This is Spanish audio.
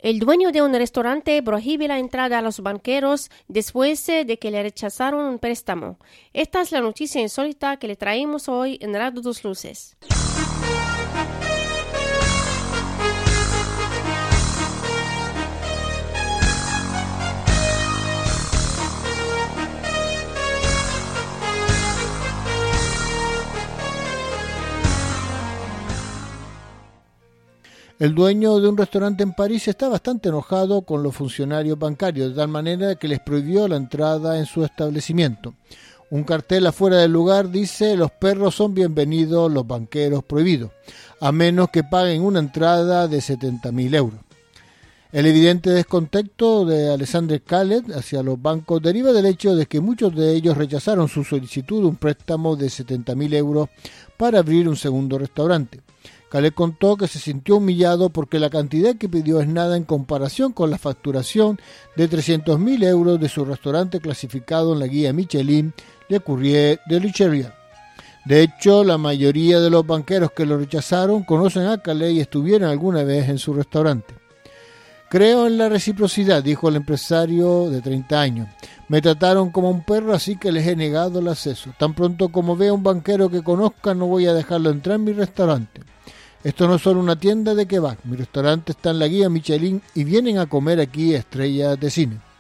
El dueño de un restaurante prohíbe la entrada a los banqueros después de que le rechazaron un préstamo. Esta es la noticia insólita que le traemos hoy en Radio Dos Luces. El dueño de un restaurante en París está bastante enojado con los funcionarios bancarios, de tal manera que les prohibió la entrada en su establecimiento. Un cartel afuera del lugar dice: los perros son bienvenidos, los banqueros prohibidos, a menos que paguen una entrada de 70.000 euros. El evidente descontento de Alexandre Khaled hacia los bancos deriva del hecho de que muchos de ellos rechazaron su solicitud de un préstamo de 70.000 euros para abrir un segundo restaurante. Khaled contó que se sintió humillado porque la cantidad que pidió es nada en comparación con la facturación de 300.000 euros de su restaurante clasificado en la guía Michelin Le Courrier de Richelieu. De hecho, la mayoría de los banqueros que lo rechazaron conocen a Khaled y estuvieron alguna vez en su restaurante. Creo en la reciprocidad, dijo el empresario de 30 años. Me trataron como un perro, así que les he negado el acceso. Tan pronto como vea un banquero que conozca, no voy a dejarlo entrar en mi restaurante. Esto no es solo una tienda de kebab. Mi restaurante está en la guía Michelin y vienen a comer aquí estrellas de cine.